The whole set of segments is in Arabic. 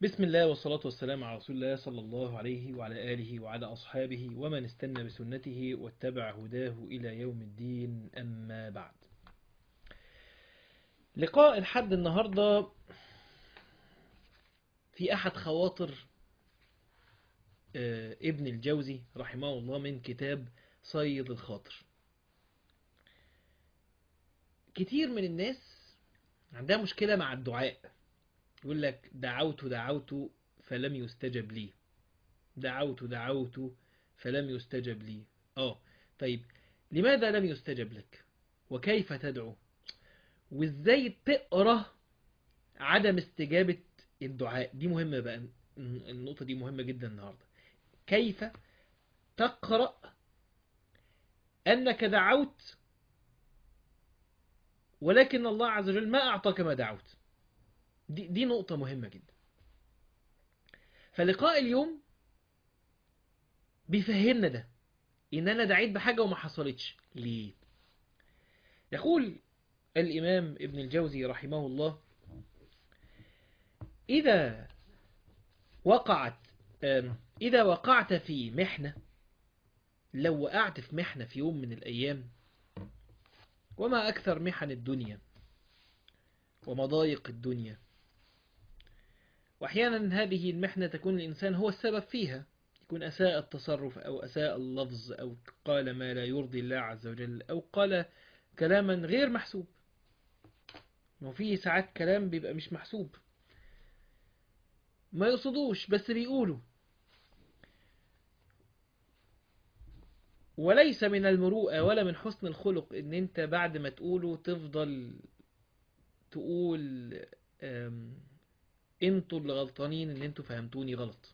بسم الله والصلاة والسلام على رسول الله صلى الله عليه وعلى آله وعلى أصحابه ومن استنى بسنته واتبع هداه إلى يوم الدين. أما بعد، لقاء الحد النهاردة في أحد خواطر ابن الجوزي رحمه الله من كتاب صيد الخاطر. كتير من الناس عندها مشكلة مع الدعاء، يقول لك دعوت فلم يستجب لي، دعوت فلم يستجب لي. طيب، لماذا لم يستجب لك؟ وكيف تدعو؟ وازاي تقرأ عدم استجابة الدعاء؟ دي مهمة بقى، النقطة دي مهمة جدا النهاردة. كيف تقرأ أنك دعوت ولكن الله عز وجل ما أعطاك ما دعوت؟ دي نقطة مهمة جدا. فلقاء اليوم بيفهمنا ده، إن أنا دعيت بحاجة وما حصلتش ليه. يقول الإمام ابن الجوزي رحمه الله: إذا وقعت إذا وقعت في محنة، لو وقعت في محنة في يوم من الأيام، وما أكثر محن الدنيا ومضايق الدنيا، وأحيانا هذه المحنة تكون الإنسان هو السبب فيها، يكون أساء التصرف أو أساء اللفظ أو قال ما لا يرضي الله عز وجل أو قال كلاما غير محسوب. وفيه ساعات كلام بيبقى مش محسوب، ما يقصدوش بس بيقولوا. وليس من المروءة ولا من حسن الخلق ان انت بعد ما تقوله تفضل تقول انتوا اللي غلطانين، ان انتوا فهمتوني غلط.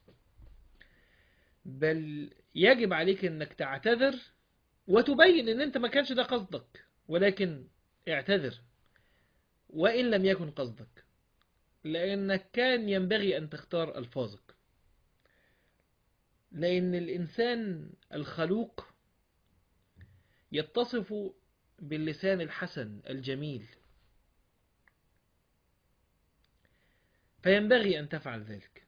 بل يجب عليك انك تعتذر وتبين ان انت ما كانش ده قصدك، ولكن اعتذر وان لم يكن قصدك، لانك كان ينبغي ان تختار الفاظك. لان الانسان الخلوق يتصف باللسان الحسن الجميل، فينبغي أن تفعل ذلك.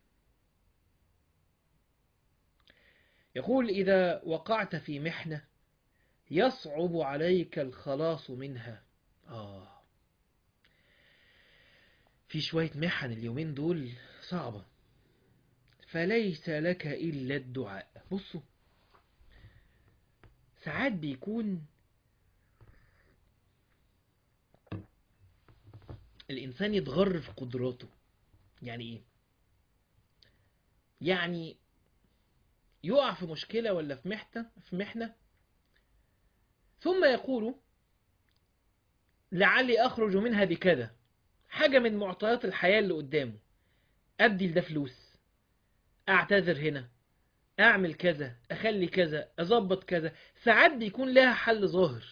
يقول: إذا وقعت في محنة يصعب عليك الخلاص منها. في شوية محن اليومين دول صعبة، فليس لك إلا الدعاء. بصوا، ساعات بيكون الإنسان يتغر في قدراته. يعني إيه؟ يعني يقع في مشكلة ولا في محنة، ثم يقول لعلي أخرج منها بكذا، حاجة من معطيات الحياة اللي قدامه. أدي لده فلوس، أعتذر هنا، أعمل كذا، أخلي كذا، أظبط كذا. ساعات بيكون لها حل ظاهر،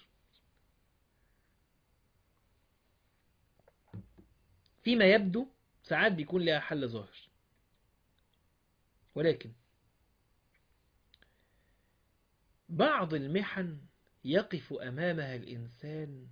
فيما يبدو ساعات بيكون لها حل ظاهر، ولكن بعض المحن يقف أمامها الإنسان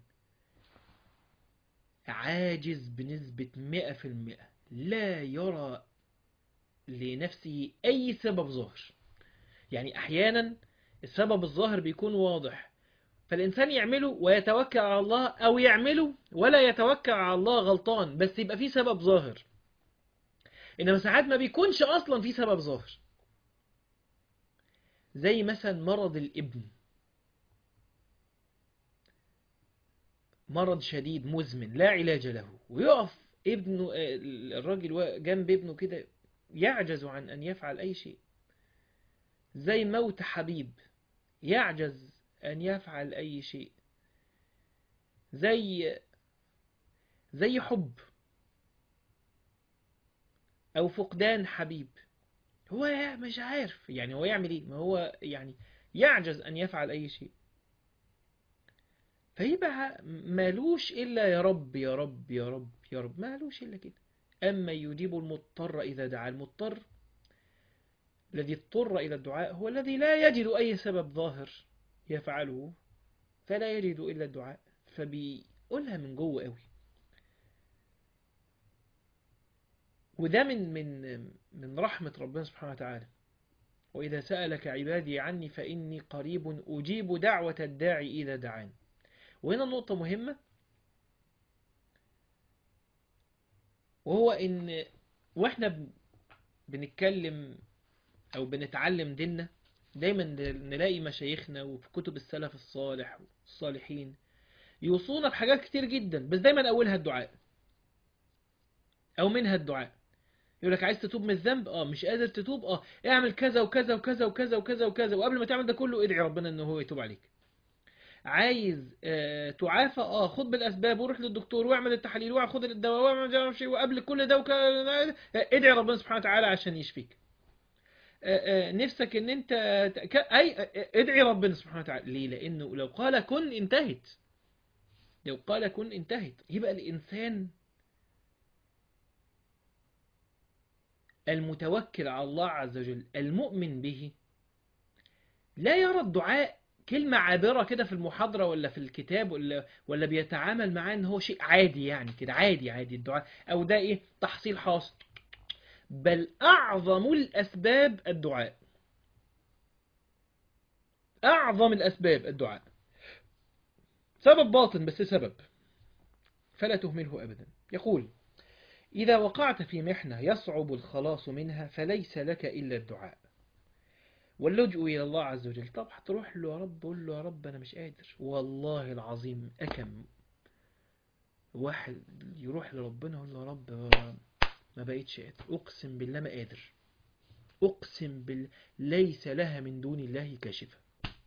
عاجز بنسبة 100%، لا يرى لنفسه أي سبب ظاهر. يعني أحيانا السبب الظاهر بيكون واضح، فالإنسان يعمله ويتوكل على الله، أو يعمله ولا يتوكل على الله غلطان، بس يبقى فيه سبب ظاهر. إنما ساعات ما بيكونش أصلا فيه سبب ظاهر، زي مثلا مرض الابن، مرض شديد مزمن لا علاج له، ويقف ابنه، الراجل جنب ابنه كده يعجز عن أن يفعل أي شيء. زي موت حبيب، يعجز أن يفعل أي شيء. زي حب أو فقدان حبيب، هو مش عارف يعني هو يعمل ايه، ما هو يعني يعجز أن يفعل أي شيء. فيبقى مالوش إلا يا رب يا رب يا رب يا رب، مالوش إلا كده. أما يجيب المضطر إذا دعا. المضطر الذي اضطر إلى الدعاء هو الذي لا يجد أي سبب ظاهر يفعله، فلا يجد إلا الدعاء، فبيقولها من جوه قوي. وده من رحمة ربنا سبحانه وتعالى. وإذا سألك عبادي عني فإني قريب أجيب دعوة الداعي إذا دعان. وهنا نقطة مهمة، وهو إن وإحنا بنتكلم أو بنتعلم ديننا، دايما نلاقي مشايخنا وفي كتب السلف الصالح والصالحين يوصونا بحاجات كتير جدا، بس دايما أولها الدعاء أو منها الدعاء. يقول لك عايز تتوب من الذنب، مش قادر تتوب، اعمل كذا وكذا وكذا وكذا وكذا وكذا، وقبل ما تعمل ده كله ادعي ربنا ان هو يتوب عليك. عايز تعافى، خد بالاسباب وروح للدكتور واعمل التحاليل وخد الدواء واعمل شيء، وقبل كل ده ادعي ربنا سبحانه وتعالى عشان يشفيك. نفسك ان انت ادعي ربنا سبحانه وتعالى. ليه؟ لانه لو قال كن انتهت، لو قال كن انتهت. يبقى الانسان المتوكل على الله عز وجل المؤمن به لا يرى الدعاء كلمة عابرة كده في المحاضرة ولا في الكتاب ولا بيتعامل معاه ان هو شيء عادي، يعني كده عادي عادي الدعاء، او ده ايه تحصيل حاصل. بل اعظم الاسباب الدعاء، اعظم الاسباب الدعاء. سبب باطن بس سبب، فلا تهمله ابدا. يقول اذا وقعت في محنة يصعب الخلاص منها فليس لك الا الدعاء واللجوء إلى الله عز وجل. طب هتروح له يا رب، قول له يا رب أنا مش قادر. والله العظيم أكم واحد يروح لربنا يقول له يا رب ما بقيتش قادر، أقسم بالله ما قادر، أقسم بالله ليس لها من دون الله كاشفة،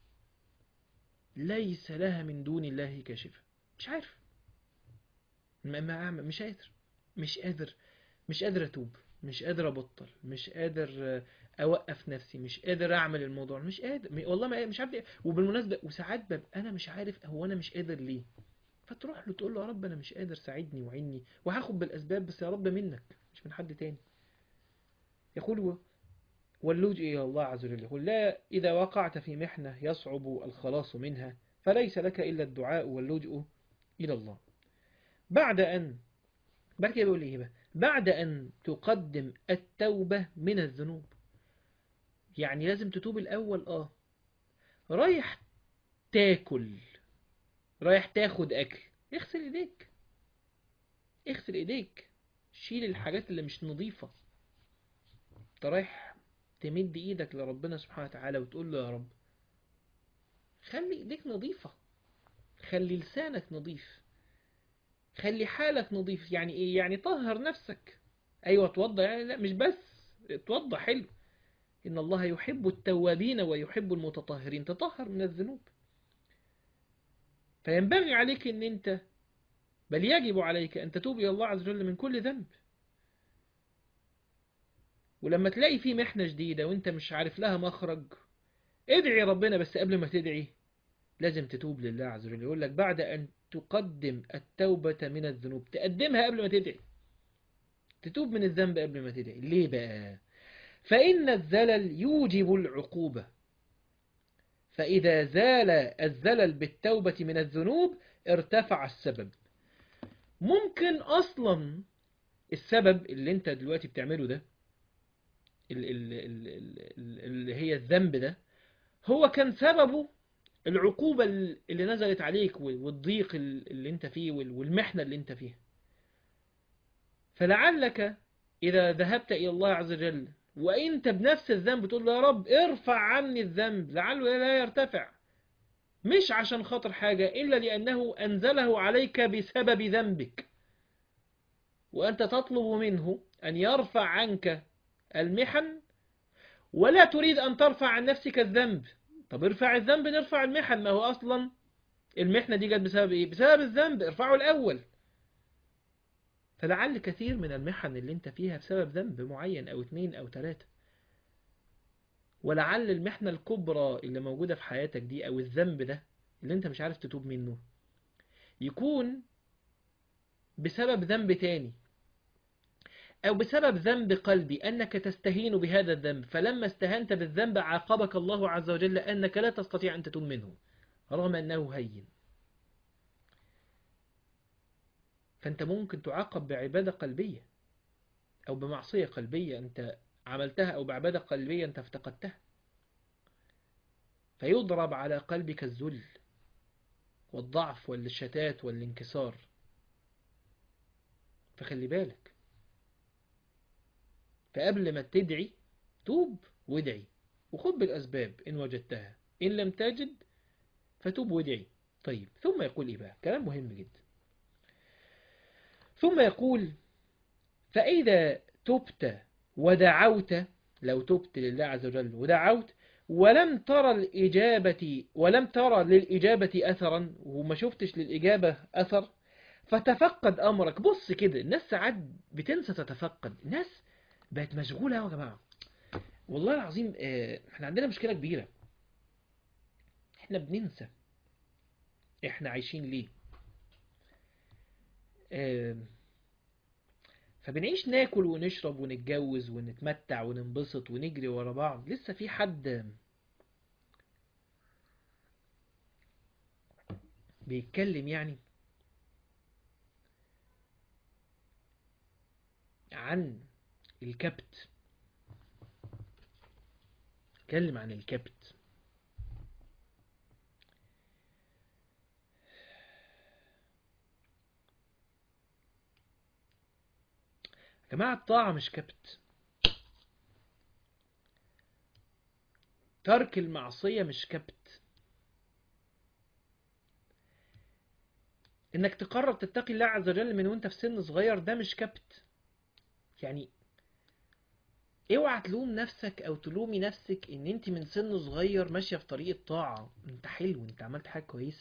ليس لها من دون الله كاشفة. مش عارف، ما أعمل، مش قادر، مش قادر، مش قادر أتوب، مش قادر أبطل، مش قادر أوقف نفسي، مش قادر أعمل الموضوع، مش قادر والله، ما مش عارف ليه. وبالمناسبة وساعات ببقى أنا مش عارف هو أنا مش قادر ليه، فتروح له تقول له يا رب أنا مش قادر، ساعدني وعني وهاخد بالأسباب، بس يا رب منك مش من حد تاني. يقول واللجوء إلى الله عز وجل. يقول لا، إذا وقعت في محنة يصعب الخلاص منها فليس لك إلا الدعاء واللجوء إلى الله. بعد كده بيقول إيه بقى؟ بعد أن تقدم التوبة من الذنوب. يعني لازم تتوب الأول. رايح تاكل، رايح تاخد أكل، اغسل إيديك، اغسل إيديك، شيل الحاجات اللي مش نظيفة. انت رايح تمد إيدك لربنا سبحانه وتعالى وتقول له يا رب خلي إيديك نظيفة، خلي لسانك نظيف، خلي حالك نظيف. يعني إيه؟ يعني طهر نفسك. أيوة توضى، يعني لا مش بس توضى حلو، إن الله يحب التوابين ويحب المتطهرين. تطهر من الذنوب. فينبغي عليك أن أنت، بل يجب عليك أن تتوب إلى الله عز وجل من كل ذنب. ولما تلاقي في محنة جديدة وانت مش عارف لها مخرج، ادعي ربنا، بس قبل ما تدعي لازم تتوب لله عز وجل. يقول لك بعد أن تقدم التوبة من الذنوب، تقدمها قبل ما تدعي، تتوب من الذنب قبل ما تدعي. ليه بقى؟ فإن الزلل يوجب العقوبة، فإذا زال الزلل بالتوبة من الذنوب ارتفع السبب. ممكن أصلا السبب اللي انت دلوقتي بتعمله ده، اللي هي الذنب ده، هو كان سببه العقوبة اللي نزلت عليك والضيق اللي انت فيه والمحنة اللي انت فيها. فلعلك إذا ذهبت إلى الله عز وجل وأنت بنفس الذنب تقول له يا رب ارفع عني الذنب، لعله لا يرتفع، مش عشان خاطر حاجة إلا لأنه أنزله عليك بسبب ذنبك، وأنت تطلب منه أن يرفع عنك المحن ولا تريد أن ترفع عن نفسك الذنب. طب ارفع الذنب نرفع المحن، ما هو أصلا المحنة دي جت بسبب إيه؟ بسبب الذنب، ارفعه الأول. فلعل كثير من المحن اللي انت فيها بسبب ذنب معين أو 2 أو 3، ولعل المحنة الكبرى اللي موجودة في حياتك دي أو الذنب ده اللي انت مش عارف تتوب منه يكون بسبب ذنب تاني، أو بسبب ذنب قلبي أنك تستهين بهذا الذنب، فلما استهنت بالذنب عاقبك الله عز وجل أنك لا تستطيع أن تتوب منه رغم أنه هين. فأنت ممكن تعاقب بعبادة قلبية أو بمعصية قلبية أنت عملتها، أو بعبادة قلبية أنت افتقدتها، فيضرب على قلبك الذل والضعف والشتات والانكسار. فخلي بالك، فقبل ما تدعي توب وادعي، وخذ بالأسباب إن وجدتها، إن لم تجد فتوب وادعي. طيب ثم يقول إيه بقى؟ كلام مهم جدا. ثم يقول: فإذا تبت ودعوت، لو تبت لله عز وجل ودعوت ولم ترى للإجابة أثرا، وما شفتش للإجابة أثر، فتفقد أمرك. بص كده، الناس ساعات بتنسى تتفقد. الناس بقت مشغولة يا جماعة، والله العظيم. احنا عندنا مشكلة كبيرة، احنا بننسى احنا عايشين ليه. آه، فبنعيش ناكل ونشرب ونتجوز ونتمتع وننبسط ونجري ورا بعض. لسه في حد بيتكلم يعني عن الكبت، اتكلم عن الكبت. يا جماعة الطاعة مش كبت، ترك المعصية مش كبت، انك تقرر تتقي الله عز وجل من وانت في سن صغير ده مش كبت. يعني اوعى تلوم نفسك او تلومي نفسك ان انت من سن صغير ماشية في طريق الطاعة. انت حلو، انت عملت حاجة كويسة.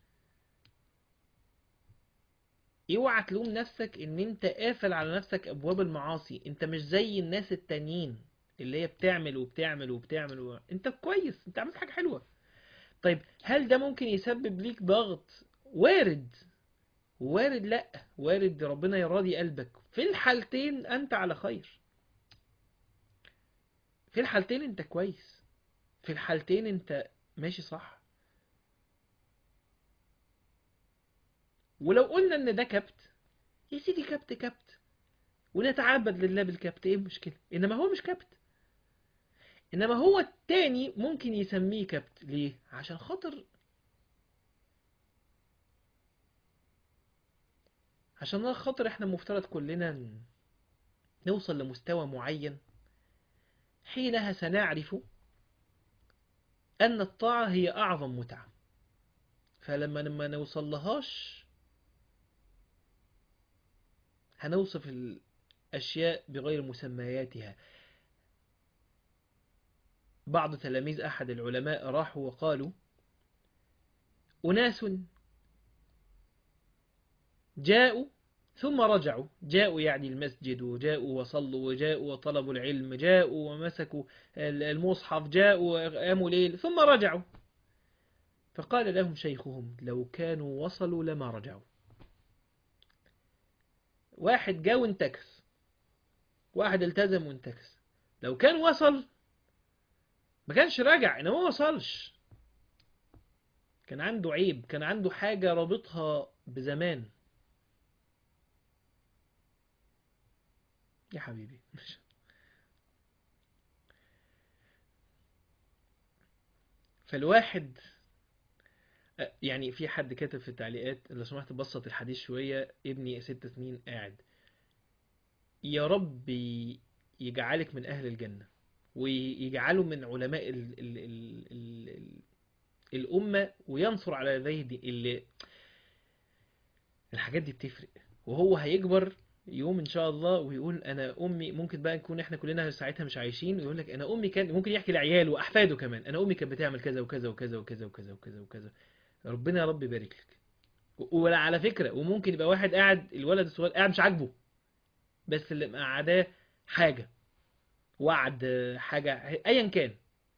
اوعى تلوم نفسك ان انت قافل على نفسك ابواب المعاصي. انت مش زي الناس التانيين اللي هي بتعمل وبتعمل وبتعمل انت كويس، انت عملت حاجة حلوة. طيب هل ده ممكن يسبب ليك ضغط؟ وارد، وارد لا وارد ربنا يراضي قلبك. في الحالتين انت على خير، في الحالتين انت كويس، في الحالتين انت ماشي صح. ولو قلنا ان ده كبت، يا سيدي كبت كبت، ونتعبد لله بالكبت، ايه المشكلة؟ انما هو مش كبت. انما هو التاني ممكن يسميه كبت. ليه؟ عشان خاطر احنا مفترض كلنا نوصل لمستوى معين، حينها سنعرف ان الطاعة هي اعظم متعة. فلما نوصل لهاش هنوصف الاشياء بغير مسمياتها. بعض تلاميذ احد العلماء راحوا وقالوا: اناس جاءوا ثم رجعوا. جاءوا يعني المسجد، وجاءوا وصلوا، وجاءوا وطلبوا العلم، جاءوا ومسكوا المصحف، جاءوا وقاموا ليل، ثم رجعوا. فقال لهم شيخهم: لو كانوا وصلوا لما رجعوا. واحد جاء وانتكس، واحد التزم وانتكس. لو كان وصل ما كانش رجع، انما ما وصلش. كان عنده عيب، كان عنده حاجة رابطها بزمان. يا حبيبي فالواحد، يعني في حد كاتب في التعليقات: لو سمحت بسط الحديث شوية، ابني 6 سنين قاعد. يا رب يجعلك من أهل الجنة، ويجعله من علماء الأمة، وينصر على يديه الحاجات دي بتفرق. وهو هيكبر يوم إن شاء الله ويقول: أنا أمي، ممكن بقى نكون إحنا كلنا ساعتها مش عايشين، ويقول لك: أنا أمي كان ممكن يحكي لعياله وأحفاده كمان، أنا أمي كانت بتعمل كذا وكذا وكذا وكذا وكذا وكذا وكذا. ربنا يا رب يبارك لك. وعلى فكرة، وممكن يبقى واحد قاعد، الولد الصغير قاعد مش عاجبه، بس اللي مقعداه حاجة، وعد، حاجة ايا كان: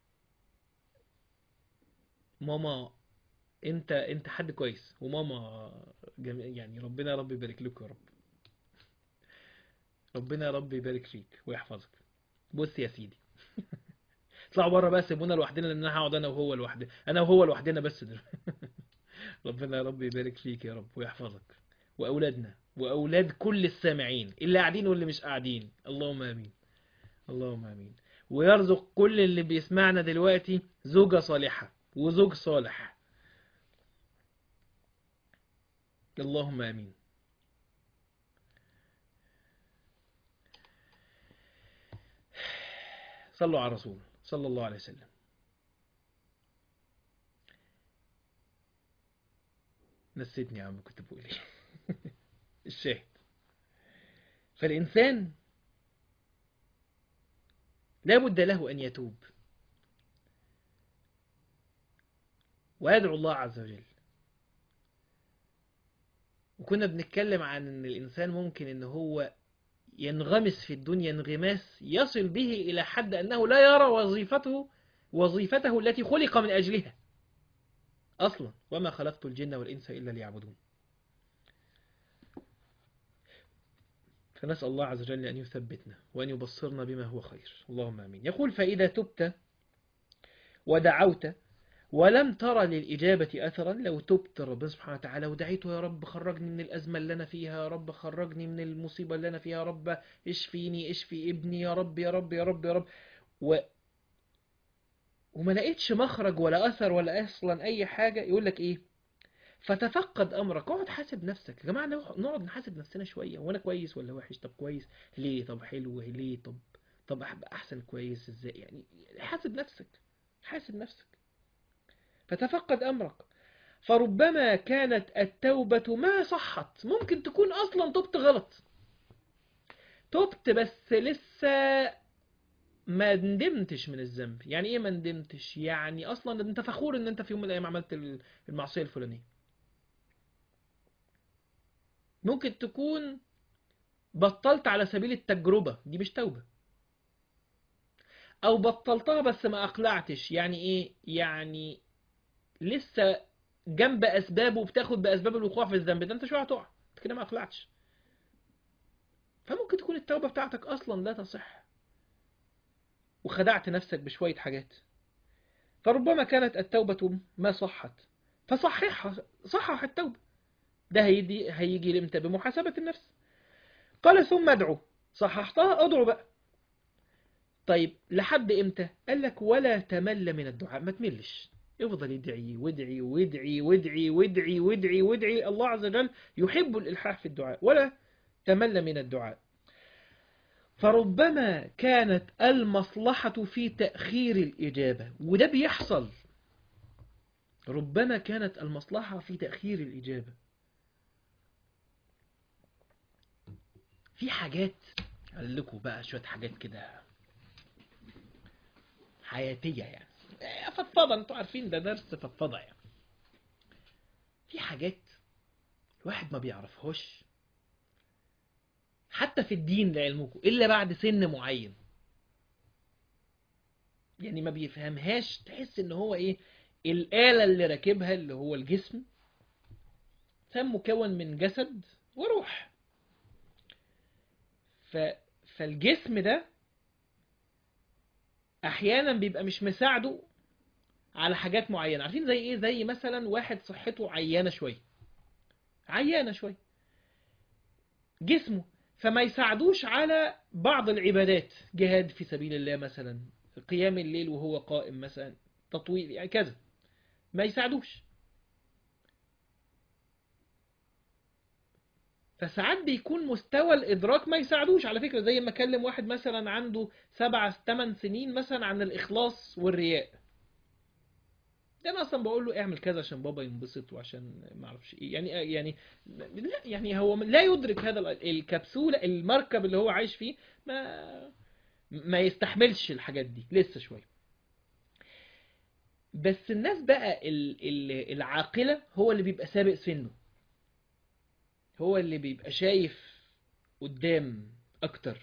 ماما انت حد كويس، وماما يعني ربنا يا رب يبارك لك يا رب. ربنا يا رب يبارك فيك ويحفظك. بص يا سيدي، اطلعوا بره بقى، سيبونا لوحدنا، لان انا هقعد انا وهو لوحدنا بس دلوقتي. ربنا يا رب يبارك فيك يا رب ويحفظك، واولادنا وأولاد كل السامعين اللي قاعدين واللي مش قاعدين. اللهم آمين. اللهم آمين. ويرزق كل اللي بيسمعنا دلوقتي زوجة صالحة وزوج صالح. اللهم آمين. صلوا على الرسول صلى الله عليه وسلم. نسيتني يا عم كنت بقول ايه. الشاهد، فالإنسان لا بد له أن يتوب ويدعو الله عز وجل. وكنا بنتكلم عن ان الإنسان ممكن ان هو ينغمس في الدنيا انغماس يصل به إلى حد أنه لا يرى وظيفته التي خلق من أجلها أصلا. وما خلقت الجن والإنس إلا ليعبدون. فنسأل الله عز وجل أن يثبتنا وأن يبصرنا بما هو خير. اللهم آمين. يقول فإذا تبت ودعوت ولم ترى للإجابة أثرا، لو تبت رب سبحانه وتعالى ودعيته يا رب خرجني من الأزمة اللي أنا فيها، يا رب خرجني من المصيبة اللي أنا فيها، يا رب اشفيني اشفي ابني، يا رب يا رب يا رب يا رب، وما لقيتش مخرج ولا أثر ولا أصلا أي حاجة، يقول لك إيه؟ فتفقد أمرك. اقعد حاسب نفسك يا جماعة، نقعد نحاسب نفسنا شوية. وأنا كويس ولا وحش؟ طب كويس ليه؟ طب حلو ليه؟ طب أحسن كويس إزاي؟ يعني حاسب نفسك، حاسب نفسك. فتفقد أمرك. فربما كانت التوبة ما صحت، ممكن تكون أصلا تبت غلط، تبت بس لسه ما ندمتش من الذنب. يعني ايه ما ندمتش؟ يعني اصلا انت فخور ان انت في يوم من الايام عملت المعصية الفلانية. ممكن تكون بطلت على سبيل التجربة، دي مش توبة. او بطلتها بس ما اقلعتش. يعني ايه؟ يعني لسه جنب اسبابه وبتاخد باسباب الوقوع في الذنب ده، انت شوية هتقع، انت كده ما اقلعتش. فممكن تكون التوبة بتاعتك اصلا لا تصح وخدعت نفسك بشوية حاجات. فربما كانت التوبة ما صحت فصححها، صحح التوبة. ده هيجي امتى؟ بمحاسبة النفس. قال ثم ادعو. صححتها، ادعو بقى. طيب لحد امتى؟ قال لك ولا تمل من الدعاء، ما تملش، افضل يدعي وادعي وادعي وادعي وادعي وادعي وادعي. الله عز وجل يحب الإلحاح في الدعاء. ولا تمل من الدعاء. فربما كانت المصلحة في تأخير الإجابة، وده بيحصل. ربما كانت المصلحة في تأخير الإجابة. في حاجات، قال لكم بقى شوية حاجات كده حياتية يعني، فضفضة، انتوا عارفين ده درس فضفضة يعني. في حاجات الواحد ما بيعرفهاش حتى في الدين لعلمكم إلا بعد سن معين. يعني ما بيفهمهاش، تحس ان هو ايه؟ الآلة اللي راكبها اللي هو الجسم، مكون من جسد وروح. ف... فالجسم ده احيانا بيبقى مش مساعده على حاجات معينة. عارفين زي ايه؟ زي مثلا واحد صحته عيانة شوية، عيانة شوية جسمه، فما يساعدوش على بعض العبادات، جهاد في سبيل الله مثلا، قيام الليل وهو قائم مثلا، تطويل يعني كذا، ما يساعدوش. فساعات بيكون مستوى الإدراك ما يساعدوش. على فكرة زي ما أكلم واحد مثلا عنده 7-8 سنين مثلا عن الإخلاص والرياء، ده انا اصلا بقول له اعمل كذا عشان بابا ينبسط وعشان ما اعرفش ايه. يعني لا، يعني هو لا يدرك هذا الكبسولة، المركب اللي هو عايش فيه ما يستحملش الحاجات دي لسه شوية. بس الناس بقى العاقلة هو اللي بيبقى سابق سنه، هو اللي بيبقى شايف قدام اكتر.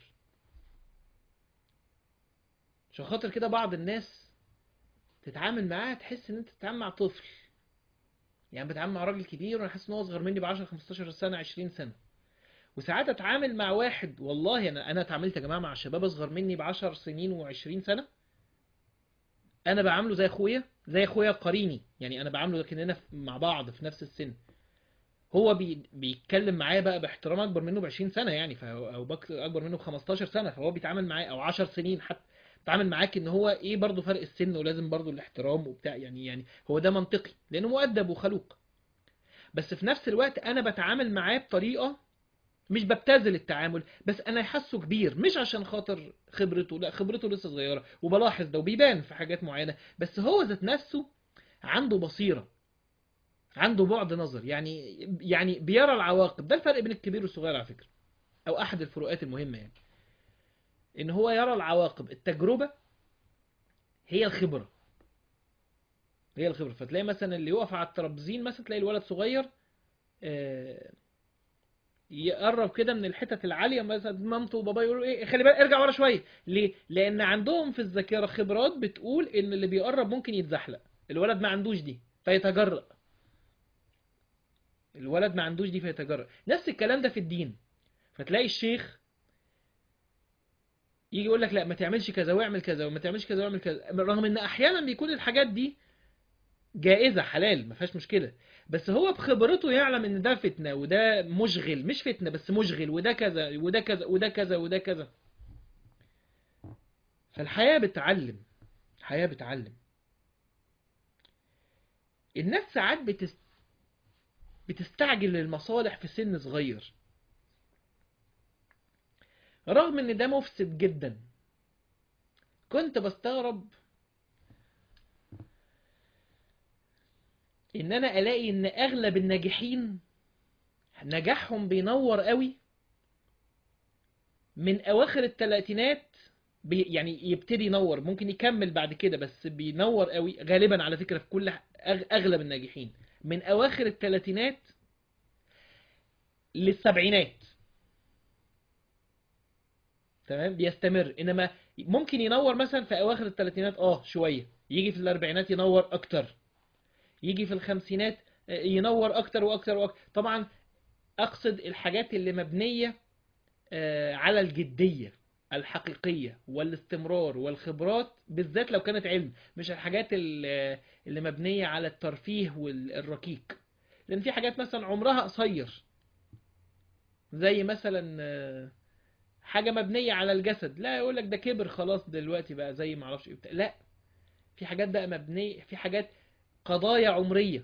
عشان خاطر كده بعض الناس تتعامل معاه تحس ان انت تتعامل مع طفل. يعني بتعامل مع راجل كبير وانا حاسس ان هو اصغر مني ب 10 15 سنة 20 سنة. وساعات اتعامل مع واحد، والله انا اتعاملت يا جماعه مع شباب اصغر مني ب10 سنين و20 سنه، انا بعامله زي اخويا، زي اخويا قريني، يعني انا بعامله كأننا مع بعض في نفس السن. هو بيتكلم معايا بقى باحترام، اكبر منه ب 20 سنه يعني، او اكبر منه ب 15 سنه، فهو بيتعامل معايا، او 10 سنين حتى، بيتعامل معاك ان هو ايه، برضه فرق السن ولازم برضه الاحترام وبتاع، يعني هو ده منطقي لانه مؤدب وخلوق. بس في نفس الوقت انا بتعامل معاه بطريقه مش ببتذل التعامل، بس انا حاسه كبير، مش عشان خاطر خبرته، لا خبرته لسه صغيره، وبلاحظ ده وبيبان في حاجات معينه، بس هو ذات نفسه عنده بصيره، عنده بعد نظر، يعني بيرى العواقب. ده الفرق بين الكبير والصغير على فكره، او احد الفروقات المهمه يعني، ان هو يرى العواقب. التجربه هي الخبره، هي الخبره. فتلاقي مثلا اللي يقف على الترابزين مثلا، تلاقي الولد صغير آه، يقرب كده من الحتت العاليه، مثلا مامته وبابا يقولوا ايه خلي بالك ارجع ورا شويه. ليه؟ لان عندهم في الذاكره خبرات بتقول ان اللي بيقرب ممكن يتزحلق. الولد ما عندوش دي فيتجرأ، الولد ما عندوش دي فيتجرأ. نفس الكلام ده في الدين. فتلاقي الشيخ يجي يقول لك لا ما تعملش كذا واعمل كذا، وما تعملش كذا واعمل كذا، رغم ان احيانا بيكون الحاجات دي جائزة حلال ما فيهاش مشكلة، بس هو بخبرته يعلم ان ده فتنة وده مشغل، مش فتنة بس مشغل، وده كذا وده كذا وده كذا وده كذا. فالحياة بتعلم، الحياة بتعلم. الناس ساعات بتستعجل المصالح في سن صغير، رغم ان ده مفسد جدا. كنت بستغرب ان انا الاقي ان اغلب الناجحين نجاحهم بينور قوي من اواخر الثلاثينات. يعني يبتدي ينور، ممكن يكمل بعد كده، بس بينور قوي غالبا على فكرة في كل اغلب الناجحين من اواخر الثلاثينات للسبعينات. تمام، بيستمر. انما ممكن ينور مثلا في اواخر الثلاثينات شوية، يجي في الاربعينات ينور اكتر، يجي في الخمسينات ينور اكتر واكتر واكتر. طبعا اقصد الحاجات اللي مبنية على الجدية الحقيقية والاستمرار والخبرات، بالذات لو كانت علم، مش الحاجات اللي مبنية على الترفيه والركيك. لأن في حاجات مثلا عمرها قصير، زي مثلا حاجة مبنية على الجسد، لا يقولك ده كبر خلاص دلوقتي بقى زي ما اعرفش ايه بتاع. لا، في حاجات بقى مبنية، في حاجات قضايا عمرية،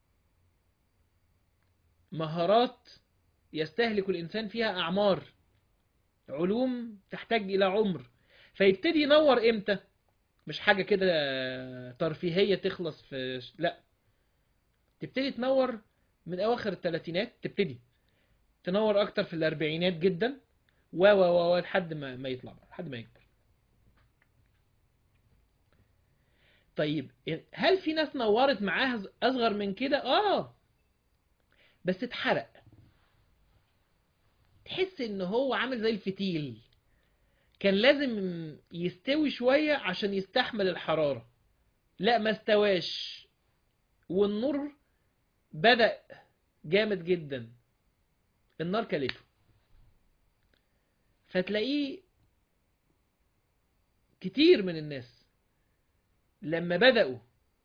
مهارات يستهلك الإنسان فيها أعمار، علوم تحتاج إلى عمر. فيبتدي ينور إمتى؟ مش حاجة كده ترفيهية تخلص في لا، تبتدي تنور من أواخر الثلاثينات، تبتدي تنور أكتر في الأربعينات جدا، لحد ما يطلع بقى، لحد ما يكبر. طيب هل في ناس نورت معاها أصغر من كده؟ بس اتحرق. تحس إن هو عامل زي الفتيل، كان لازم يستوي شوية عشان يستحمل الحرارة، لا ما استواش، والنور بدأ جامد جدا، النار كلته. فتلاقيه كتير من الناس لما بدأوا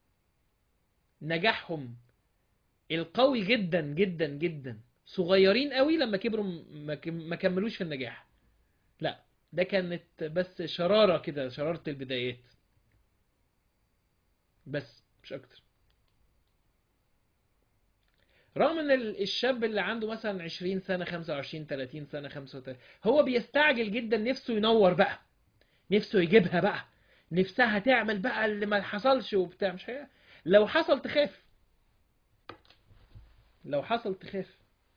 نجاحهم القوي جدا جدا جدا صغيرين قوي، لما كبروا ما كملوش في النجاح. لا، ده كانت بس شرارة كده، شرارة البدايات بس مش اكتر. رغم ان الشاب اللي عنده مثلا 20 سنة 25 30 سنة 35 هو بيستعجل جدا، نفسه ينور بقى، نفسه يجيبها بقى، نفسها تعمل بقى اللي ما حصلش وبتاع. مش هي لو حصل تخاف، لو حصل تخاف.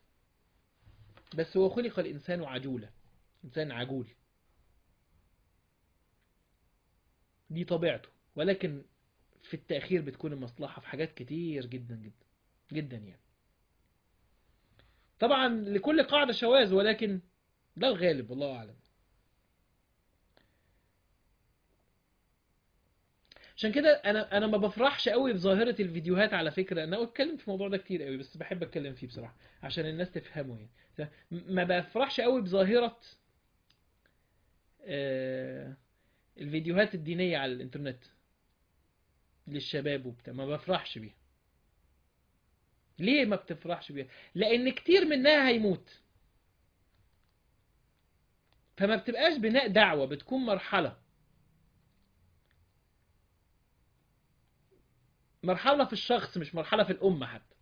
بس هو خلق الإنسان عجولة، إنسان عجول، دي طبيعته. ولكن في التأخير بتكون المصلحة في حاجات كتير جدا جدا جدا يعني. طبعا لكل قاعدة شواذ، ولكن ده الغالب والله أعلم. عشان كده انا ما بفرحش قوي بظاهرة الفيديوهات على فكرة. انا اتكلم في الموضوع ده كتير قوي، بس بحب اتكلم فيه بصراحة عشان الناس تفهمه يعني. ما بفرحش قوي بظاهرة آه، الفيديوهات الدينية على الانترنت للشباب وبتاع، ما بفرحش بيها. ليه ما بتفرحش بيها؟ لان كتير منها هيموت، فما بتبقاش بناء دعوة، بتكون مرحلة في الشخص، مش مرحلة في الأمة حتى.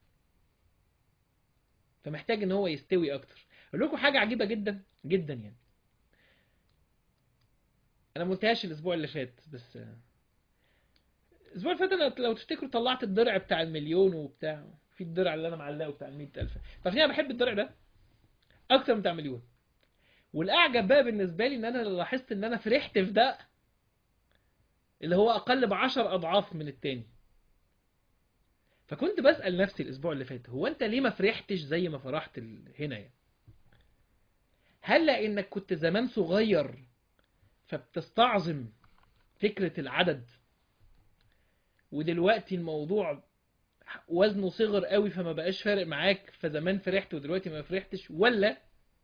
فمحتاج ان هو يستوي اكتر. اقول لكم حاجة عجيبة جدا جدا يعني، انا ما قلتهاش الاسبوع اللي فات، بس الاسبوع اللي فات انا لو تفتكروا طلعت الدرع بتاع المليون وبتاع، في الدرع اللي انا معلقه بتاع 100,000. فعشان انا بحب الدرع ده اكتر من بتاع مليون. والاعجب بقى بالنسبة لي ان انا لاحظت ان انا فرحت في ده اللي هو اقل ب10 اضعاف من التاني. فكنت بسأل نفسي الاسبوع اللي فات، هو انت ليه ما فرحتش زي ما فرحت هنا يعني؟ هل لانك كنت زمان صغير فبتستعظم فكرة العدد، ودلوقتي الموضوع وزنه صغر قوي فما بقاش فارق معاك، فزمان فرحت ودلوقتي ما فرحتش؟ ولا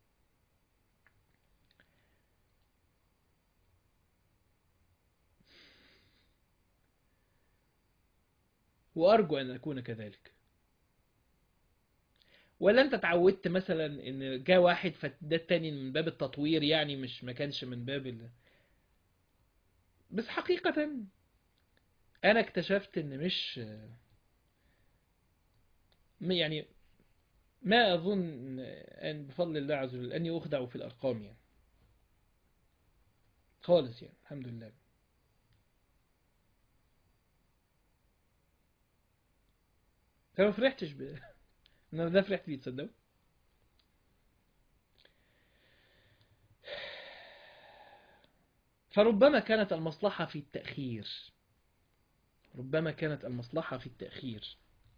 وارجو ان اكون كذلك، ولا انت اتعودت مثلا ان جاء واحد فده التاني من باب التطوير يعني، مش ما كانش من باب بس حقيقة انا اكتشفت ان مش يعني ما اظن ان بفضل الله عز وجل اني اخدع في الارقام يعني خالص يعني، الحمد لله. فما فرحتش انا ده فرحت بيه تصدقوا. فربما كانت المصلحة في التأخير، ربما كانت المصلحة في التأخير.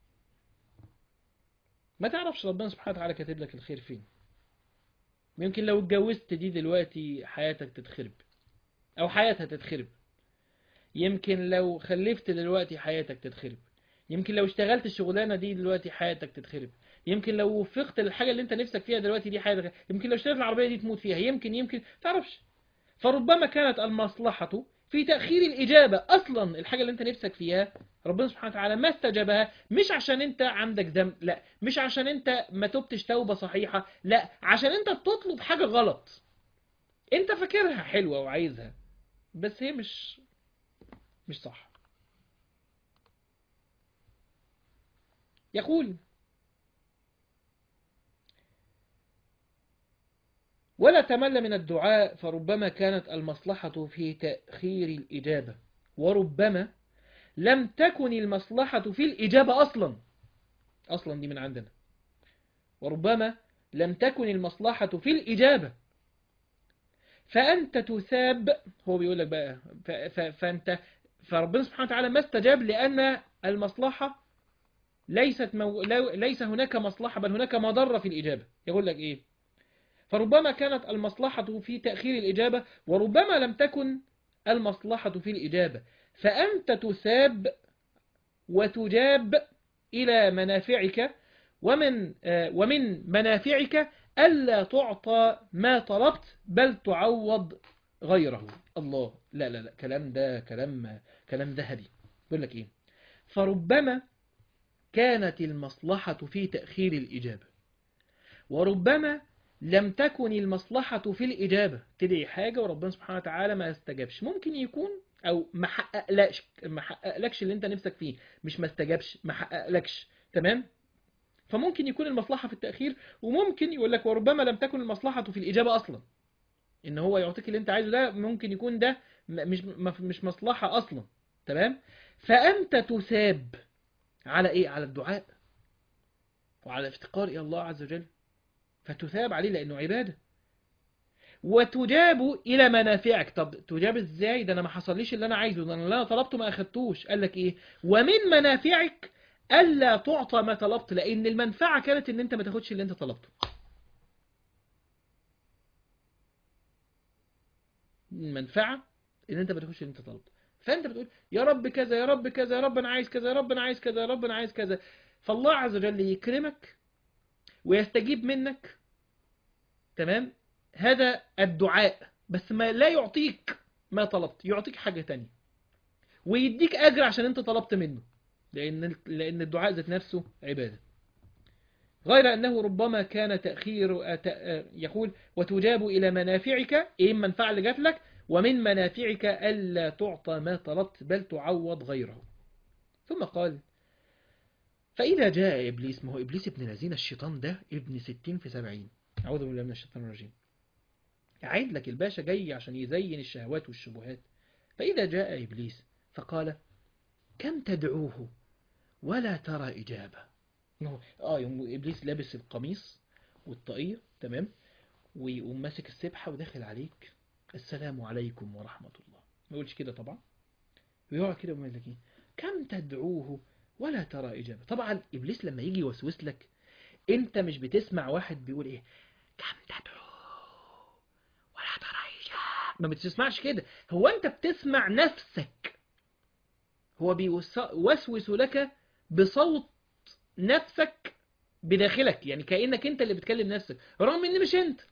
ما تعرفش ربنا سبحانه وتعالى كاتب لك الخير فين. يمكن لو اتجوزت دي دلوقتي حياتك تتخرب، او حياتها تتخرب. يمكن لو خلفت دلوقتي حياتك تتخرب. يمكن لو اشتغلت الشغلانة دي دلوقتي حياتك تتخرب. يمكن لو وفقت للحاجة اللي انت نفسك فيها دلوقتي دي حياتك، يمكن لو اشتريت العربية دي تموت فيها، يمكن تعرفش. فربما كانت المصلحة في تأخير الإجابة. أصلا الحاجة اللي أنت نفسك فيها ربنا سبحانه وتعالى ما استجابها، مش عشان أنت عندك ذنب، لا، مش عشان أنت ما تبتش توبة صحيحة، لا، عشان أنت بتطلب حاجة غلط. أنت فاكرها حلوة وعايزها، بس هي مش صح. يقول: ولا تمل من الدعاء، فربما كانت المصلحة في تأخير الإجابة، وربما لم تكن المصلحة في الإجابة أصلا. أصلا دي من عندنا. وربما لم تكن المصلحة في الإجابة، فأنت تثاب. هو بيقول لك بقى فأنت، فربنا سبحانه وتعالى ما استجاب لأن المصلحة ليس هناك مصلحة، بل هناك مضرة في الإجابة. يقول لك إيه؟ فربما كانت المصلحة في تأخير الإجابة، وربما لم تكن المصلحة في الإجابة، فأنت تثاب وتجاب إلى منافعك. ومن منافعك ألا تعطى ما طلبت، بل تعوض غيره. الله، لا لا لا، كلام ده كلام ذهبي. يقول لك إيه؟ فربما كانت المصلحة في تأخير الإجابة، وربما لم تكن المصلحة في الإجابة. تدعي حاجة وربنا سبحانه وتعالى ما استجابش، ممكن يكون أو ما حققلكش اللي انت نفسك فيه، مش ما استجابش، ما حققلكش. تمام. فممكن يكون المصلحة في التأخير، وممكن يقول لك وربما لم تكن المصلحة في الإجابة أصلا. إن هو يعطيك اللي أنت عايزه ده ممكن يكون ده مش مصلحة أصلا. تمام. فأنت تثاب على إيه؟ على الدعاء وعلى الافتقار إلى الله عز وجل، فتثاب عليه لأنه عبادة. وتجاب إلى منافعك. طب تجاب إزاي؟ ده أنا ما حصليش اللي أنا عايزه، ده أنا اللي أنا طلبته ما أخدتوش. قال لك إيه؟ ومن منافعك ألا تعطى ما طلبت، لأن المنفعة كانت إن أنت ما تاخدش اللي أنت طلبته. المنفعة إن أنت ما تاخدش اللي أنت طلبته. فأنت بتقول يا رب كذا، يا رب كذا، يا رب أنا عايز كذا، يا رب أنا عايز كذا، يا رب أنا عايز كذا. فالله عز وجل يكرمك ويستجيب منك. تمام. هذا الدعاء، بس ما لا يعطيك ما طلبت، يعطيك حاجة تانية، ويديك أجر عشان أنت طلبت منه، لأن الدعاء ذات نفسه عبادة. غير أنه ربما كان تأخير يقول وتجاب إلى منافعك، إيه المنفعة اللي جات لك، ومن منافعك ألا تعطى ما طلبت بل تعوض غيره. ثم قال فإذا جاء إبليس، ما هو إبليس ابن الذين الشيطان ده ابن 60 في 70، أعوذ بالله من الشيطان الرجيم، عيد لك الباشا جاي عشان يزين الشهوات والشبهات. فإذا جاء إبليس فقال كم تدعوه ولا ترى إجابة. يوم إبليس لابس القميص والطاقية تمام، ويقوم ماسك السبحة وداخل عليك السلام عليكم ورحمة الله، ما يقولش كده طبعا، ويقعد كده ويقول لك كم تدعوه ولا ترى إجابة. طبعا إبليس لما يجي يوسوس لك، أنت مش بتسمع واحد بيقول إيه كم تدعوه ولا ترى إجابة، ما بتسمعش كده، هو أنت بتسمع نفسك، هو بيوسوس لك بصوت نفسك بداخلك، يعني كأنك أنت اللي بتكلم نفسك رغم أن مش أنت،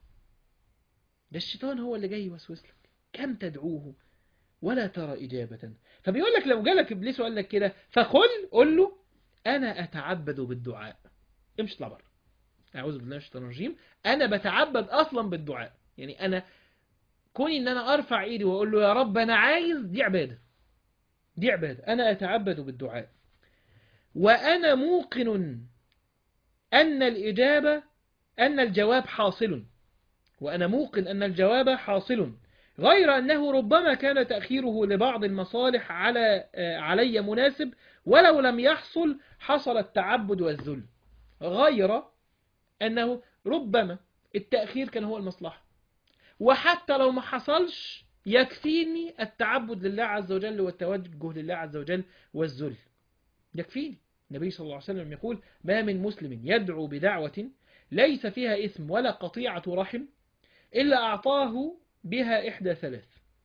ده الشيطان هو اللي جاي يوسوس لك. كم تدعوه ولا ترى إجابة. فبيقول لك لو جالك إبليس وقال لك كده قل له أنا أتعبد بالدعاء، امشي اطلع بره، أعوذ بالله من الشيطان الرجيم، أنا بتعبد أصلا بالدعاء، يعني أنا كوني إن أنا أرفع إيدي وأقول له يا رب أنا عايز، دي عبادة، دي عبادة، أنا أتعبد بالدعاء، وأنا موقن أن الإجابة أن الجواب حاصل، وأنا موقن أن الجواب حاصل، غير أنه ربما كان تأخيره لبعض المصالح علي مناسب، ولو لم يحصل حصل التعبد والذل. غير أنه ربما التأخير كان هو المصلحة، وحتى لو ما حصلش يكفيني التعبد لله عز وجل والتوجه لله عز وجل والذل، يكفيني. النبي صلى الله عليه وسلم يقول ما من مسلم يدعو بدعوة ليس فيها إثم ولا قطيعة رحم إلا أعطاه بها إحدى ثلاث،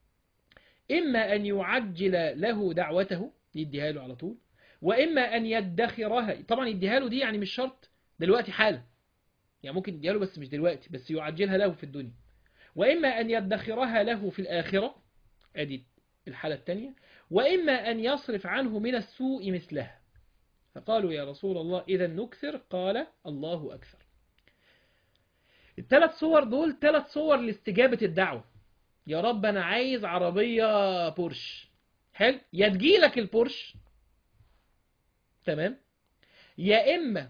إما أن يعجل له دعوته، يديها له على طول، وإما أن يدخرها، طبعا يديها له دي يعني مش شرط دلوقتي حالا، يعني ممكن يديها له بس مش دلوقتي، بس يعجلها له في الدنيا، وإما أن يدخرها له في الآخرة، أدي الحالة الثانية، وإما أن يصرف عنه من السوء مثلها. فقالوا يا رسول الله إذا نكثر، قال الله أكثر. الثلاث صور دول ثلاث صور لاستجابة الدعوة. يا رب أنا عايز عربية بورش، حلو، يا تجيلك البورش تمام، يا إما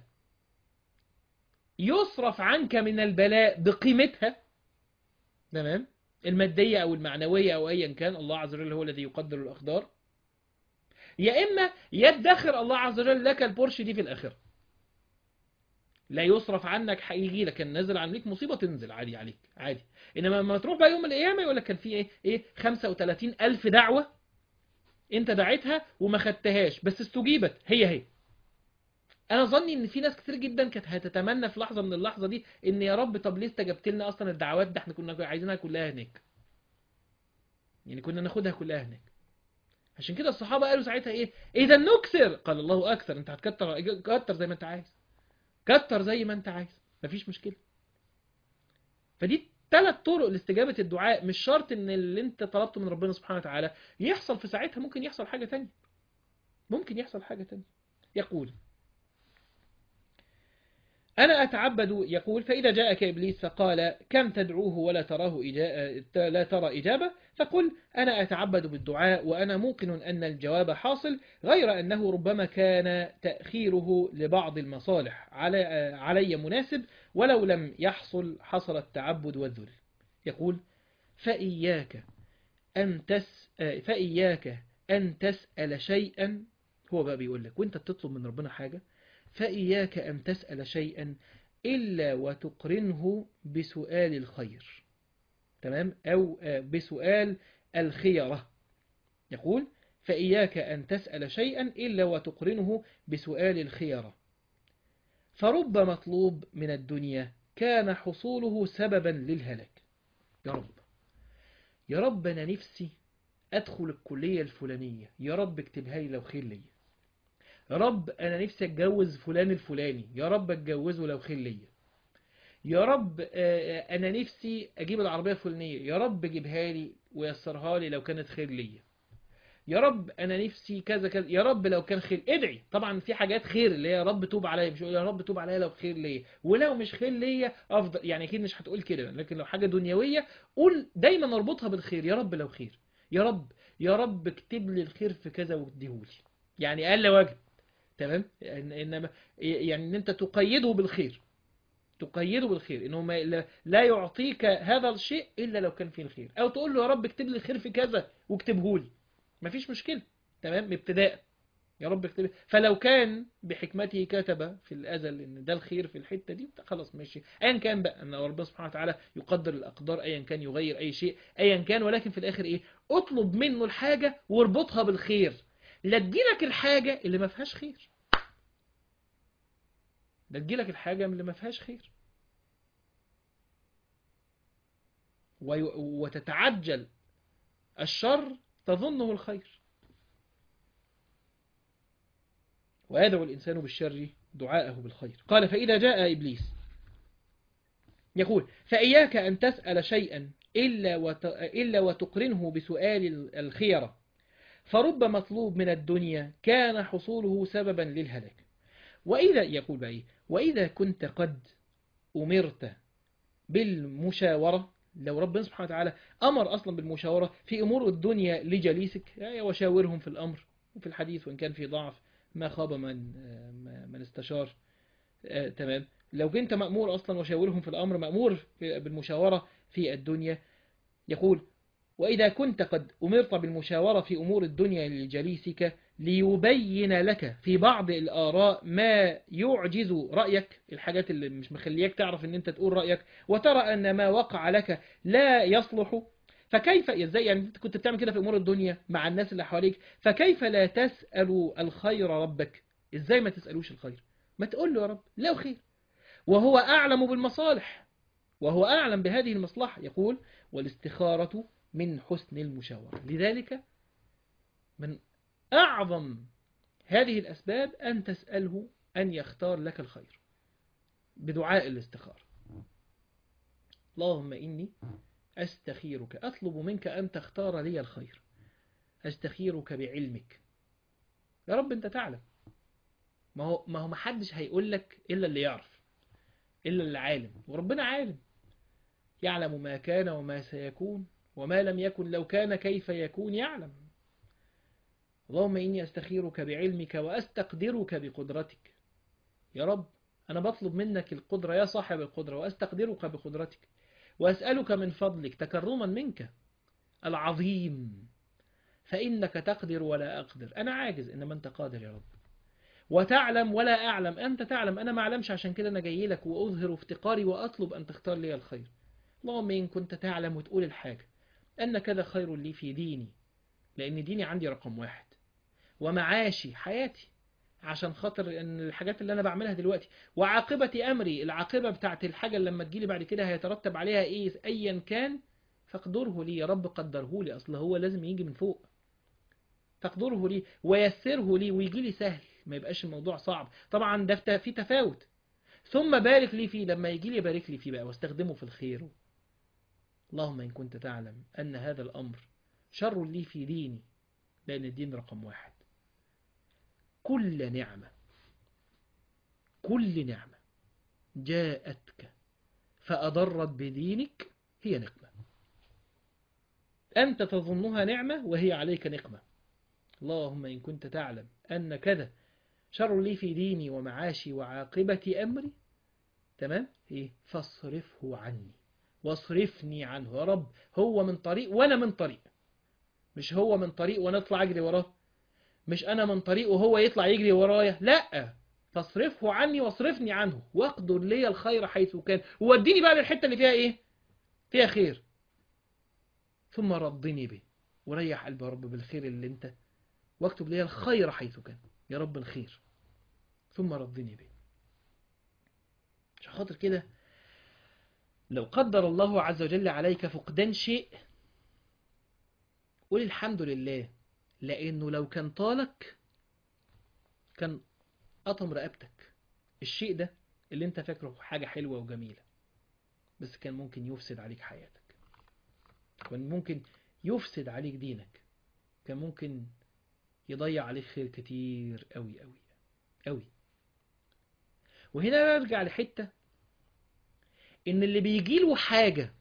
يصرف عنك من البلاء بقيمتها تمام، المادية أو المعنوية أو أيا كان، الله عز وجل هو الذي يقدر الأقدار، يا إما يدخر الله عز وجل لك البورش دي في الآخرة، لا يصرف عنك، هيجي لك النازل عن ليك مصيبة تنزل عادي عليك عادي، إنما لما تروح بقى يوم القيامة يقول لك كان في إيه 35,000 دعوة أنت دعيتها وما خدتهاش بس استجيبت، هي انا ظني ان في ناس كتير جدا كانت هتتمنى في لحظه من اللحظه دي ان يا رب طب ليه استجبت لنا اصلا الدعوات ده، احنا كنا عايزينها كلها هناك، يعني كنا ناخدها كلها هناك. عشان كده الصحابه قالوا ساعتها اذا نكثر، قال الله اكثر، انت هتكتر كتر زي ما انت عايز، كتر زي ما انت عايز، مفيش مشكله. فدي ثلاث طرق لاستجابه الدعاء، مش شرط ان اللي انت طلبته من ربنا سبحانه وتعالى يحصل في ساعتها، ممكن يحصل حاجه تانية، ممكن يحصل حاجه تانية. يقول أنا أتعبد، يقول فإذا جاءك إبليس فقال كم تدعوه ولا لا ترى إجابة، فقل أنا أتعبد بالدعاء وأنا موقن أن الجواب حاصل، غير أنه ربما كان تأخيره لبعض المصالح علي مناسب، ولو لم يحصل حصل التعبد والذل. يقول فإياك أن تسأل شيئا، هو بقى بيقول لك وانت بتطلب من ربنا حاجة، فإياك أن تسأل شيئا إلا وتقرنه بسؤال الخير، تمام، أو بسؤال الخيرة. يقول فإياك أن تسأل شيئا إلا وتقرنه بسؤال الخيرة، فرب مطلوب من الدنيا كان حصوله سببا للهلاك. يا رب، يا رب أنا نفسي أدخل الكلية الفلانية، يا رب اكتبها لي لو خير لي. يا رب أنا نفسي أتجوز فلان الفلاني، يا رب أتجوزه لو خير ليا. يا رب أنا نفسي أجيب العربية الفلانية، يا رب جيبها لي ويسرها لي لو كانت خير ليا. يا رب انا نفسي كذا كذا، يا رب لو كان خير ادعي. طبعا في حاجات خير اللي هي يا رب توب عليا، مش يا رب توب عليا لو خير ليا، ولو مش خير ليا افضل، يعني اكيد مش هتقول كده، لكن لو حاجه دنيويه قول دايما اربطها بالخير، يا رب لو خير، يا رب، يا رب اكتب لي الخير في كذا واديهولي، يعني اقل واجب. تمام، انما يعني ان انت تقيده بالخير، تقيده بالخير، انه لا يعطيك هذا الشيء الا لو كان فيه الخير، او تقول له يا رب اكتب لي الخير في كذا واكتبه لي، مفيش مشكله. تمام، ابتداء يا رب اكتب، فلو كان بحكمته كتب في الازل ان ده الخير في الحته دي، خلاص ماشي، ايا كان بقى ان ربنا سبحانه وتعالى يقدر الاقدار، ايا كان يغير اي شيء ايا كان، ولكن في الاخر ايه، اطلب منه الحاجه واربطها بالخير، لا تجيلك الحاجه اللي ما فيهاش خير، لا تجيلك الحاجه اللي ما فيهاش خير، وتتعجل الشر تظنه الخير، ويدعو الإنسان بالشر دعاءه بالخير. قال فإذا جاء إبليس يقول فإياك أن تسأل شيئا إلا وتقرنه بسؤال الخيرة، فرب مطلوب من الدنيا كان حصوله سببا للهلاك. وإذا يقول بقى إيه؟ وإذا كنت قد أمرت بالمشاورة، لو ربنا سبحانه وتعالى أمر أصلا بالمشاورة في أمور الدنيا لجليسك، يعني وشاورهم في الأمر وفي الحديث، وإن كان في ضعف ما خاب من استشار. تمام، لو كنت مأمور أصلا وشاورهم في الأمر، مأمور بالمشاورة في الدنيا، يقول وإذا كنت قد أمرت بالمشاورة في أمور الدنيا لجليسك ليبين لك في بعض الآراء ما يعجز رأيك، الحاجات اللي مش مخليك تعرف ان انت تقول رأيك، وترى ان ما وقع لك لا يصلح، فكيف ازاي يعني انت كنت بتعمل كده في أمور الدنيا مع الناس اللي حواليك، فكيف لا تسأل الخير ربك، ازاي ما تسألوش الخير، ما تقول له يا رب لو خير، وهو أعلم بالمصالح، وهو أعلم بهذه المصلحة. يقول والاستخارة من حسن المشاورة، لذلك من أعظم هذه الأسباب أن تسأله أن يختار لك الخير بدعاء الاستخارة. اللهم إني أستخيرك، أطلب منك أن تختار لي الخير، أستخيرك بعلمك، يا رب أنت تعلم، ما هو محدش هيقول لك إلا اللي يعرف، إلا اللي عالم، وربنا عالم يعلم ما كان وما سيكون وما لم يكن لو كان كيف يكون يعلم. اللهم إني أستخيرك بعلمك وأستقدرك بقدرتك، يا رب أنا بطلب منك القدرة يا صاحب القدرة، وأستقدرك بقدرتك، وأسألك من فضلك تكرما منك العظيم، فإنك تقدر ولا أقدر، أنا عاجز إنما أنت قادر يا رب، وتعلم ولا أعلم، أنت تعلم أنا ما أعلمش، عشان كده أنا جاي لك وأظهر افتقاري وأطلب أن تختار لي الخير. اللهم إن كنت تعلم وتقول الحاجة أن كذا خير لي في ديني، لأن ديني عندي رقم واحد، ومعاشي حياتي عشان خاطر ان الحاجات اللي انا بعملها دلوقتي، وعاقبة امري، العاقبة بتاعت الحاجة اللي لما تجيلي بعد كده هيترتب عليها ايه ايا كان، فاقدره لي يا رب، قدره لي، اصل هو لازم يجي من فوق، فاقدره لي ويسره لي ويجي لي سهل، ما يبقاش الموضوع صعب، طبعا ده في تفاوت، ثم بارك لي فيه، لما يجي لي بارك لي فيه بقى واستخدمه في الخير. اللهم ان كنت تعلم ان هذا الامر شر لي في ديني، لان الدين رقم واحد، كل نعمة، كل نعمة جاءتك فأضرت بدينك هي نقمة، أنت تظنها نعمة وهي عليك نقمة. اللهم إن كنت تعلم أن كذا شر لي في ديني ومعاشي وعاقبة أمري، تمام إيه، فاصرفه عني واصرفني عنه، يا رب هو من طريق وأنا من طريق، مش هو من طريق ونطلع أجري وراه، مش أنا من طريق وهو يطلع يجري ورايا، لأ، فاصرفه عني واصرفني عنه، واقدر لي الخير حيث كان، ووديني بقى للحتة اللي فيها ايه، فيها خير، ثم رضني به، وريح قلبي يا رب بالخير اللي انت، واكتب لي الخير حيث كان، يا رب الخير، ثم رضني به. عشان خاطر كده لو قدر الله عز وجل عليك فقدان شيء، قول الحمد لله، لانه لو كان طالك كان قطم رقبتك، الشيء ده اللي انت فاكره حاجة حلوة وجميلة، بس كان ممكن يفسد عليك حياتك، كان ممكن يفسد عليك دينك، كان ممكن يضيع عليك خير كتير أوي أوي أوي. وهنا نرجع لحتة إن اللي بيجيله حاجة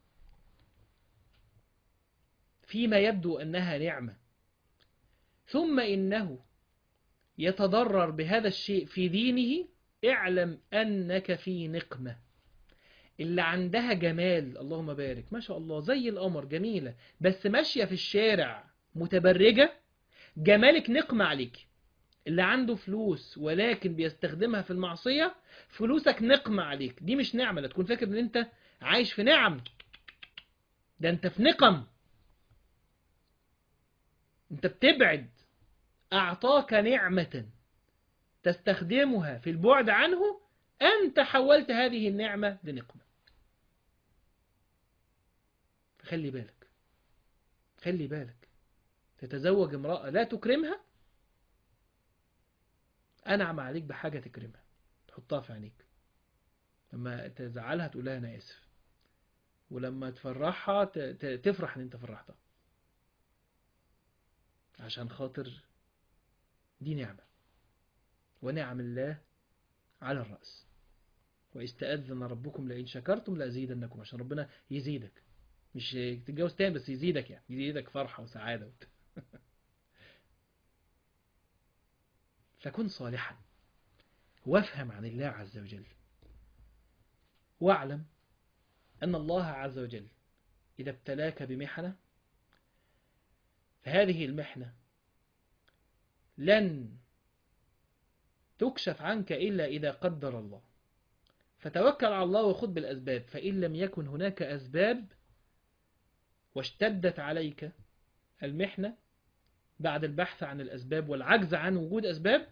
فيما يبدو أنها نعمة ثم إنه يتضرر بهذا الشيء في دينه، اعلم أنك في نقمة. اللي عندها جمال اللهم بارك ما شاء الله زي القمر جميلة، بس ماشية في الشارع متبرجة، جمالك نقمة عليك. اللي عنده فلوس ولكن بيستخدمها في المعصية، فلوسك نقمة عليك. دي مش نعمة، لا تكون فاكر ان انت عايش في نعم، ده انت في نقم، انت بتبعد. اعطاك نعمة تستخدمها في البعد عنه، انت حولت هذه النعمة لنقمة. فخلي بالك، خلي بالك. تتزوج امرأة لا تكرمها، أنعم عليك بحاجة تكرمها، تحطها في عينيك. لما تزعلها تقول لها أنا آسف، ولما تفرحها تفرح إن أنت فرحتها، عشان خاطر دي نعمة، ونعم الله على الرأس. وإستأذن ربكم لئن شكرتم لأزيدنكم، عشان ربنا يزيدك، مش تتجوز تاني بس يزيدك، يعني يزيدك فرحة وسعادة فكن صالحا، وافهم عن الله عز وجل، واعلم أن الله عز وجل إذا ابتلاك بمحنة، فهذه المحنة لن تكشف عنك إلا إذا قدر الله. فتوكل على الله وخذ بالأسباب، فإن لم يكن هناك أسباب واشتدت عليك المحنة بعد البحث عن الأسباب والعجز عن وجود أسباب،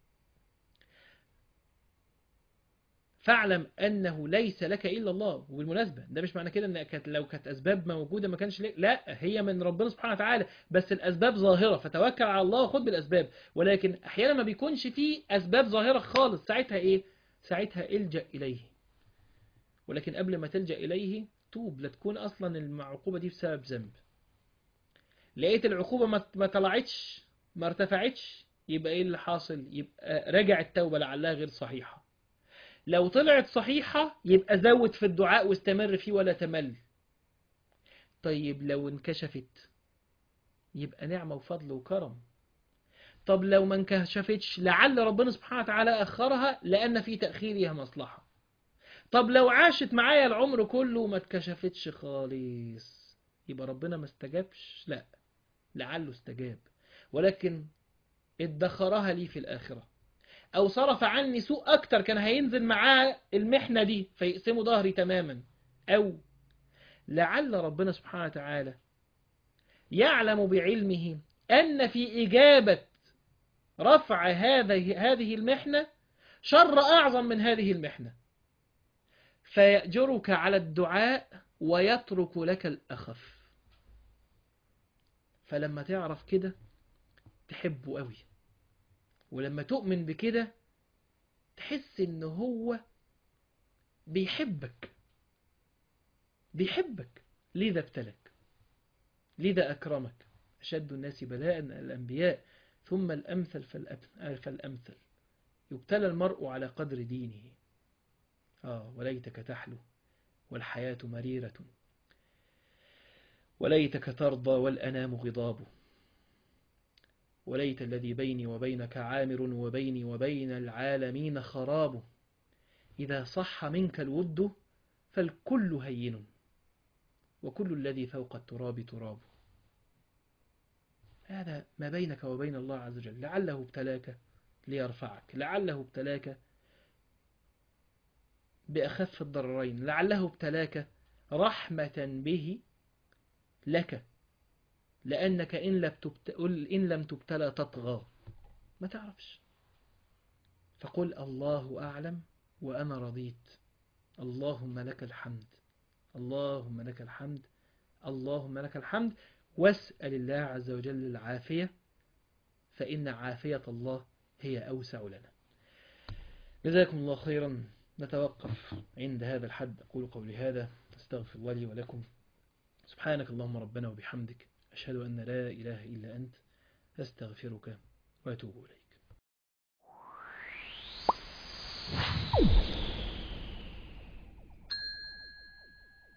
فاعلم أنه ليس لك إلا الله. وبالمناسبة ده مش معنى كده أن لو كانت أسباب موجودة ما كانش لك، لا، هي من ربنا سبحانه وتعالى، بس الأسباب ظاهرة، فتوكل على الله وخذ بالأسباب. ولكن أحيانا ما بيكونش فيه أسباب ظاهرة خالص، ساعتها إيه؟ ساعتها الجأ إليه. ولكن قبل ما تلجأ إليه توب، لا تكون أصلا العقوبة دي بسبب ذنب. لقيت العقوبة ما طلعتش، ما ارتفعتش، يبقى إيه اللي حاصل؟ يبقى راجع التوبة لعلها غير صحيحة. لو طلعت صحيحة يبقى زود في الدعاء واستمر فيه ولا تمل. طيب لو انكشفت يبقى نعمة وفضل وكرم. طب لو ما انكشفتش لعل ربنا سبحانه وتعالى أخرها لأن في تأخيرها مصلحة. طب لو عاشت معايا العمر كله وما اتكشفتش خالص، يبقى ربنا ما استجابش؟ لا، لعله استجاب، ولكن ادخرها لي في الآخرة، أو صرف عني سوء أكتر كان هينزل معاه المحنة دي فيقسموا ظهري تماما. أو لعل ربنا سبحانه وتعالى يعلم بعلمه أن في إجابة رفع هذه المحنة شر أعظم من هذه المحنة، فيأجرك على الدعاء ويترك لك الأخف. فلما تعرف كده تحبه قوي، ولما تؤمن بكده تحس إن هو بيحبك، بيحبك، لذا ابتلك، لذا أكرمك. أشد الناس بلاء الأنبياء ثم الأمثل فالأمثل، يبتلى المرء على قدر دينه. وليتك تحلو والحياة مريرة، وليتك ترضى والأنام غضاب، وليت الذي بيني وبينك عامر وبيني وبين العالمين خراب، إذا صح منك الود فالكل هين، وكل الذي فوق التراب تراب. هذا ما بينك وبين الله عز وجل، لعله ابتلاك ليرفعك، لعله ابتلاك بأخف الضررين، لعله ابتلاك رحمة به لك، لأنك إن لم تبتلى تطغى، ما تعرفش. فقل الله أعلم وأنا رضيت، اللهم لك الحمد، اللهم لك الحمد، اللهم لك الحمد. واسأل الله عز وجل العافية، فإن عافية الله هي أوسع لنا. جزاكم الله خيرا. نتوقف عند هذا الحد. أقول قولي هذا، أستغفر الله لي ولكم. سبحانك اللهم ربنا وبحمدك، أشهد أن لا إله إلا أنت، أستغفرك وأتوب إليك.